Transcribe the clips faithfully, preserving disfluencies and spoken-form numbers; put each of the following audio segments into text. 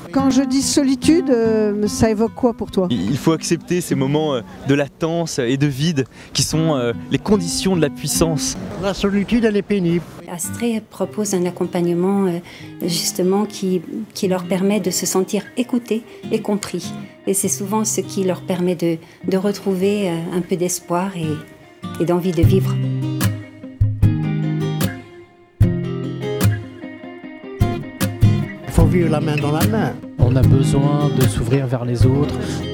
Quand je dis solitude, euh, ça évoque quoi pour toi ? Il faut accepter ces moments euh, de latence et de vide qui sont euh, les conditions de la puissance. La solitude, elle est pénible. Astray propose un accompagnement euh, justement qui, qui leur permet de se sentir écoutés et compris. Et c'est souvent ce qui leur permet de, de retrouver euh, un peu d'espoir et, et d'envie de vivre. Il faut vivre la main dans la main. On a besoin de s'ouvrir vers les autres.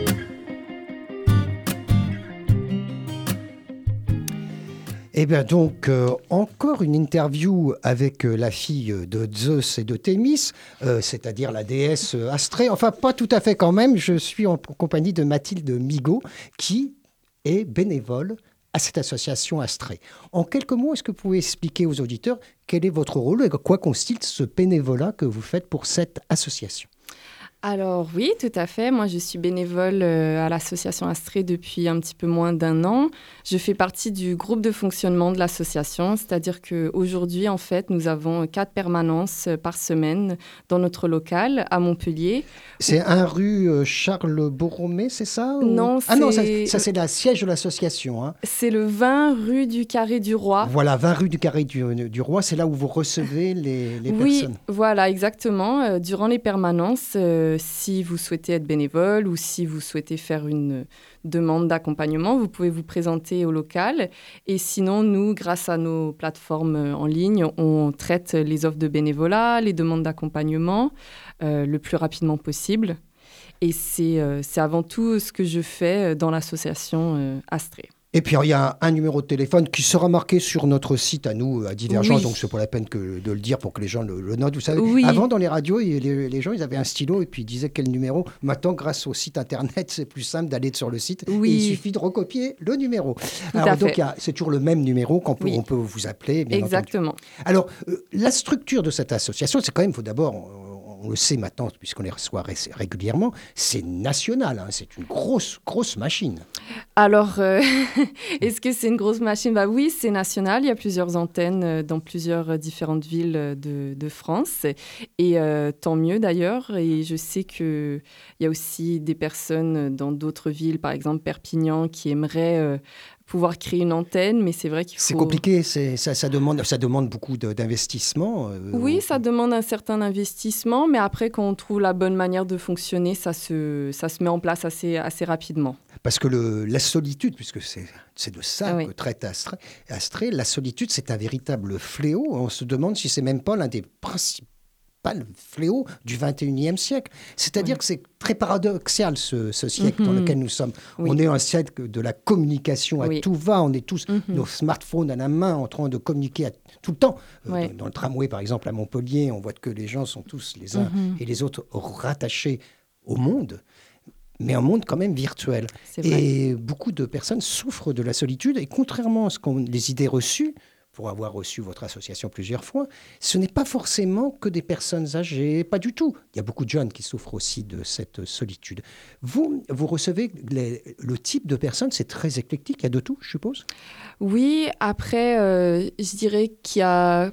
Eh bien donc, euh, encore une interview avec euh, la fille de Zeus et de Thémis, euh, c'est-à-dire la déesse euh, Astrée. Enfin, pas tout à fait quand même. Je suis en compagnie de Mathilde Migaud, qui est bénévole à cette association Astrée. En quelques mots, est-ce que vous pouvez expliquer aux auditeurs quel est votre rôle et quoi consiste ce bénévolat que vous faites pour cette association ? Alors oui, tout à fait. Moi, je suis bénévole euh, à l'association Astrée depuis un petit peu moins d'un an. Je fais partie du groupe de fonctionnement de l'association, c'est-à-dire qu'aujourd'hui, en fait, nous avons quatre permanences par semaine dans notre local à Montpellier. C'est un rue euh, Charles Borromée, c'est ça ou... Non, Ah non, ça, c'est... ça c'est le siège de l'association. Hein. C'est le vingt rue du Carré du Roi. Voilà, vingt rue du Carré du, du Roi, c'est là où vous recevez les, les oui, personnes. Oui, voilà, exactement. Euh, durant les permanences, euh, si vous souhaitez être bénévole ou si vous souhaitez faire une demande d'accompagnement, vous pouvez vous présenter au local. Et sinon, nous, grâce à nos plateformes en ligne, on traite les offres de bénévolat, les demandes d'accompagnement euh, le plus rapidement possible. Et c'est, euh, c'est avant tout ce que je fais dans l'association euh, Astrée. Et puis, il y a un, un numéro de téléphone qui sera marqué sur notre site à nous, à Divergence, oui. donc c'est pas la peine que de le dire pour que les gens le, le notent. Vous savez, oui. Avant, dans les radios, les, les gens, ils avaient un stylo et puis ils disaient quel numéro. Maintenant, grâce au site Internet, c'est plus simple d'aller sur le site. Oui. Et il suffit de recopier le numéro. Tout Alors, à donc, fait. y a, c'est toujours le même numéro qu'on peut, oui. on peut vous appeler, bien Exactement. entendu. Alors, euh, la structure de cette association, c'est quand même, il faut d'abord... on le sait maintenant, puisqu'on les reçoit ré- régulièrement, c'est national, hein, c'est une grosse, grosse machine. Alors, euh, est-ce que c'est une grosse machine ? Bah oui, c'est national, il y a plusieurs antennes dans plusieurs différentes villes de, de France, et euh, tant mieux d'ailleurs, et je sais qu'il y a aussi des personnes dans d'autres villes, par exemple Perpignan, qui aimeraient... Euh, pouvoir créer une antenne, mais c'est vrai qu'il faut... C'est compliqué, c'est, ça, ça, demande, ça demande beaucoup de, d'investissement. Euh, oui, on... ça demande un certain investissement, mais après, quand on trouve la bonne manière de fonctionner, ça se, ça se met en place assez, assez rapidement. Parce que le, la solitude, puisque c'est, c'est de ça ah oui. que traite Astrée, Astrée, la solitude, c'est un véritable fléau. On se demande si c'est même pas l'un des principaux pas le fléau du vingt et unième siècle. C'est-à-dire oui. que c'est très paradoxal ce, ce siècle mm-hmm. dans lequel nous sommes. Oui. On est un siècle de la communication à oui. tout va. On est tous, mm-hmm. nos smartphones à la main, en train de communiquer à, tout le temps. Euh, dans, dans le tramway, par exemple, à Montpellier, on voit que les gens sont tous les uns mm-hmm. et les autres rattachés au monde, mais un monde quand même virtuel. Et beaucoup de personnes souffrent de la solitude. Et contrairement à ce qu'on, les idées reçues, pour avoir reçu votre association plusieurs fois, ce n'est pas forcément que des personnes âgées, pas du tout. Il y a beaucoup de jeunes qui souffrent aussi de cette solitude. Vous, vous recevez les, le type de personnes, c'est très éclectique, il y a de tout, je suppose ? Oui, après, euh, je dirais qu'il y a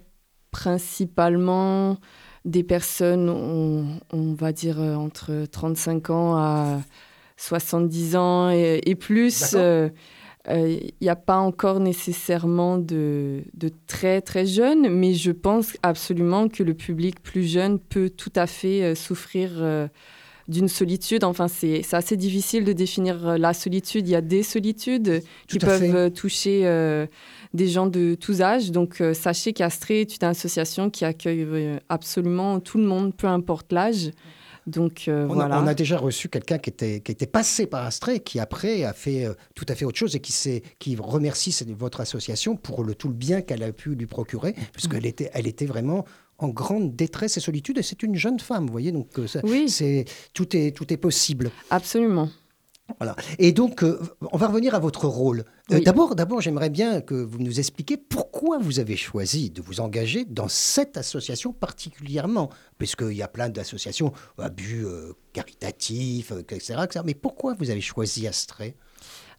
principalement des personnes, on, on va dire euh, entre trente-cinq ans à soixante-dix ans et, et plus. Il n'y euh, a pas encore nécessairement de, de très, très jeunes, mais je pense absolument que le public plus jeune peut tout à fait euh, souffrir euh, d'une solitude. Enfin, c'est, c'est assez difficile de définir la solitude. Il y a des solitudes tout qui peuvent fait. toucher euh, des gens de tous âges. Donc, euh, sachez qu'Astrée est une association qui accueille euh, absolument tout le monde, peu importe l'âge. Donc, euh, on, voilà. a, on a déjà reçu quelqu'un qui était, qui était passé par Astrée, qui après a fait euh, tout à fait autre chose et qui, s'est, qui remercie votre association pour le, tout le bien qu'elle a pu lui procurer, puisqu'elle était, elle était vraiment en grande détresse et solitude. Et c'est une jeune femme, vous voyez, donc euh, ça, oui. c'est, tout, est, tout est possible. Absolument. Voilà. Et donc, euh, on va revenir à votre rôle. Euh, oui. d'abord, d'abord, j'aimerais bien que vous nous expliquiez pourquoi vous avez choisi de vous engager dans cette association particulièrement, puisqu'il y a plein d'associations à but euh, caritatif, et cetera, et cetera. Mais pourquoi vous avez choisi Astrée ?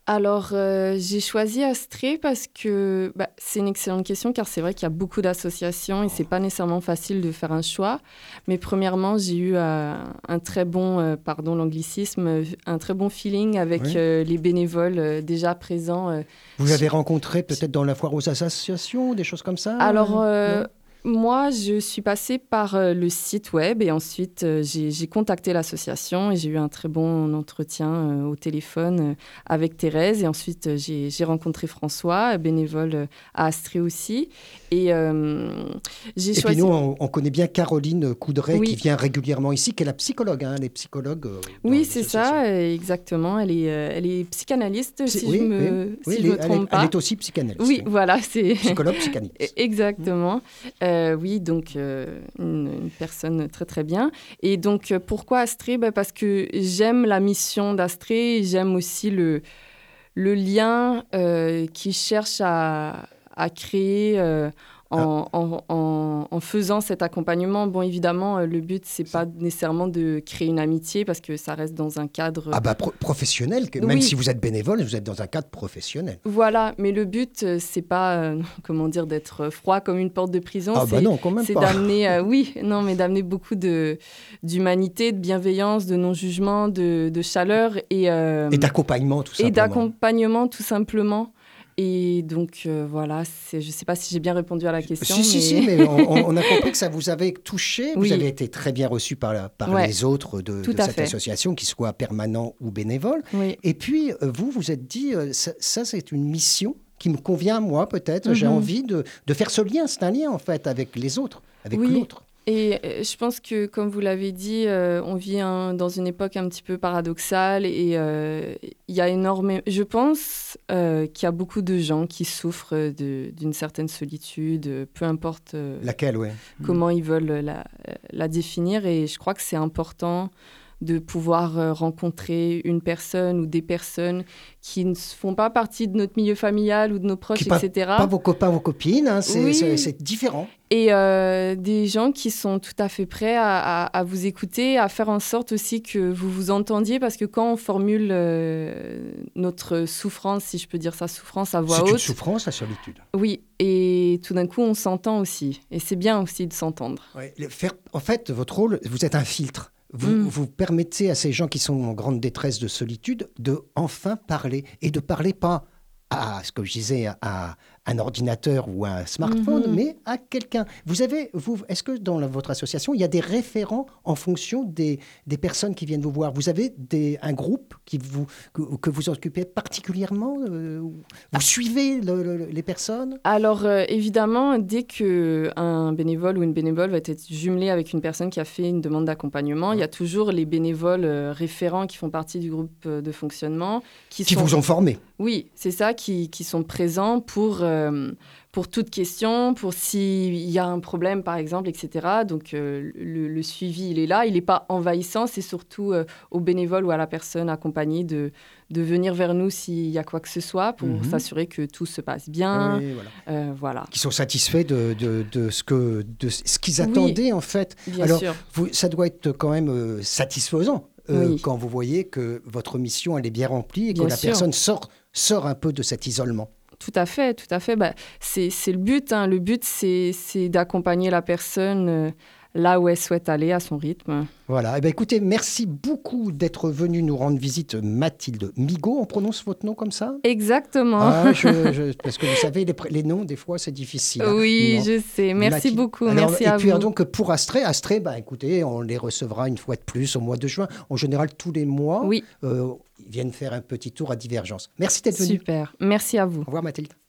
Alors, euh, j'ai choisi Astrée parce que bah, c'est une excellente question, car c'est vrai qu'il y a beaucoup d'associations et c'est pas nécessairement facile de faire un choix. Mais premièrement, j'ai eu euh, un très bon, euh, pardon l'anglicisme, un très bon feeling avec Oui. euh, les bénévoles euh, déjà présents. euh. Vous avez rencontré peut-être dans la foire aux associations, des choses comme ça? Alors, euh, Non moi, je suis passée par euh, le site web et ensuite euh, j'ai, j'ai contacté l'association et j'ai eu un très bon entretien euh, au téléphone euh, avec Thérèse. Et ensuite, euh, j'ai, j'ai rencontré François, bénévole euh, à Astrée aussi. Et euh, j'ai Et choisi... puis nous, on, on connaît bien Caroline Coudray, Oui. qui vient régulièrement ici, qui est la psychologue, hein, les psychologues. euh, dans Oui, c'est l'association. ça, euh, exactement. Elle est, euh, elle est psychanalyste, Psy- si oui, je me, oui, si oui, je elle, me est- elle trompe est, pas. elle est aussi psychanalyste. Oui, voilà, c'est... Psychologue, psychanalyste. Exactement. Euh, oui, donc euh, une, une personne très très bien. Et donc euh, pourquoi Astrée? Ben, parce que j'aime la mission d'Astrée, j'aime aussi le, le lien euh, qu'ils cherchent à, à créer euh, en, en, en, en faisant cet accompagnement. Bon, évidemment, euh, le but, c'est pas nécessairement de créer une amitié parce que ça reste dans un cadre... Ah bah pro- professionnel, que, même Oui. si vous êtes bénévole, vous êtes dans un cadre professionnel. Voilà, mais le but, euh, c'est pas, euh, comment dire, d'être froid comme une porte de prison. Ah c'est, bah non, quand même c'est pas. d'amener, euh, oui, non, mais d'amener beaucoup de, d'humanité, de bienveillance, de non-jugement, de, de chaleur et, euh, Et d'accompagnement, tout et simplement. d'accompagnement, tout simplement. Et donc, euh, voilà, c'est, je ne sais pas si j'ai bien répondu à la question. Si, si, mais... si, mais on, on- on a compris que ça vous avait touché. Vous Oui. avez été très bien reçu par, la- par Ouais, les autres de, tout de à cette fait. association, qu'ils soient permanents ou bénévoles. Oui. Et puis, euh, vous, vous êtes dit, euh, ça, ça, c'est une mission qui me convient, moi, peut-être. J'ai Mhm. envie de, de faire ce lien. C'est un lien, en fait, avec les autres, avec Oui. l'autre. Et euh, je pense que, comme vous l'avez dit, euh, on vit un- dans une époque un petit peu paradoxale et euh, il y a énormément... Je pense euh, qu'il y a beaucoup de gens qui souffrent de- d'une certaine solitude, euh, peu importe euh, Laquelle, ouais. comment ils veulent la, la définir. Et je crois que c'est important de pouvoir euh, rencontrer une personne ou des personnes qui ne font pas partie de notre milieu familial ou de nos proches, Qui pas- et cetera. Pas vos copains, vos copines, hein, c'est, Oui. c'est, c'est différent. Et euh, des gens qui sont tout à fait prêts à, à- à vous écouter, à faire en sorte aussi que vous vous entendiez, parce que quand on formule euh, notre souffrance, si je peux dire ça, souffrance à voix C'est une haute, souffrance, la solitude. oui, et tout d'un coup on s'entend aussi, et c'est bien aussi de s'entendre. Ouais, le faire, en fait, votre rôle, vous êtes un filtre. Vous, Mm. vous permettez à ces gens qui sont en grande détresse de solitude de enfin parler. Et de parler pas à, ce que je disais, à un ordinateur ou à un smartphone, Mhm. mais à quelqu'un. Vous avez, vous, est-ce que dans la- votre association, il y a des référents en fonction des, des personnes qui viennent vous voir? Vous avez des, un groupe qui vous, que, que vous occupez particulièrement? euh, Vous suivez le- le- les personnes? Alors euh, évidemment, dès qu'un bénévole ou une bénévole va être jumelé avec une personne qui a fait une demande d'accompagnement, il y a toujours les bénévoles euh, référents qui font partie du groupe euh, de fonctionnement. Qui, Qui sont... vous ont formé? Oui, c'est ça, qui, qui sont présents pour, euh, pour toute question, pour s'il y a un problème, par exemple, et cetera. Donc, euh, le, le suivi, il est là. Il n'est pas envahissant. C'est surtout euh, au bénévole ou à la personne accompagnée de, de venir vers nous s'il y a quoi que ce soit pour Mhm. s'assurer que tout se passe bien. Oui, voilà. Euh, voilà, Qui sont satisfaits de, de, de ce, que, de ce qu'ils Oui. attendaient, en fait. bien Alors, sûr. Vous, ça doit être quand même euh, satisfaisant euh, Oui. quand vous voyez que votre mission, elle est bien remplie et que Bien la sûr. personne sort, sort un peu de cet isolement. Tout à fait, tout à fait. Bah, c'est, c'est le but. Hein. Le but, c'est, c'est d'accompagner la personne euh, là où elle souhaite aller, à son rythme. Voilà. Eh bien, écoutez, merci beaucoup d'être venu nous rendre visite, Mathilde Migaud. On prononce votre nom comme ça? Exactement. Ah, je- je- parce que vous savez, les, pr- les noms, des fois, c'est difficile. hein. Oui, Non. je sais. Merci Mathilde. beaucoup. Alors, Merci et à puis vous. donc pour Astrée, Astrée, bah, écoutez, on les recevra une fois de plus au mois de juin. En général, tous les mois, Oui, euh, ils viennent faire un petit tour à Divergence. Merci d'être venu. super. Merci à vous. Au revoir Mathilde.